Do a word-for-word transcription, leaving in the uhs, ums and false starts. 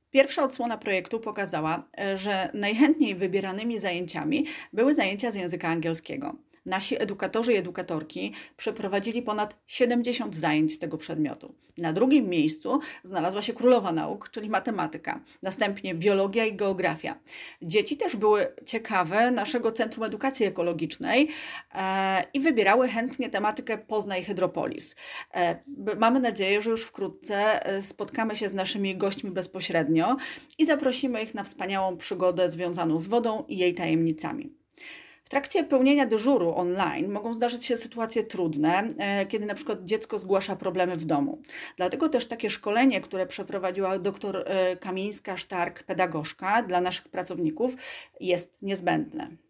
Pierwsza odsłona projektu pokazała, e, że najchętniej wybieranymi zajęciami były zajęcia z języka angielskiego. Nasi edukatorzy i edukatorki przeprowadzili ponad siedemdziesiąt zajęć z tego przedmiotu. Na drugim miejscu znalazła się królowa nauk, czyli matematyka, następnie biologia i geografia. Dzieci też były ciekawe naszego Centrum Edukacji Ekologicznej e, i wybierały chętnie tematykę Poznaj Hydropolis. E, b- mamy nadzieję, że już wkrótce e, spotkamy się z naszymi gośćmi bezpośrednio i zaprosimy ich na wspaniałą przygodę związaną z wodą i jej tajemnicami. W trakcie pełnienia dyżuru online mogą zdarzyć się sytuacje trudne, e, kiedy na przykład dziecko zgłasza problemy w domu. Dlatego też takie szkolenie, które przeprowadziła dr e, Kamińska-Sztark, pedagogzka dla naszych pracowników, jest niezbędne.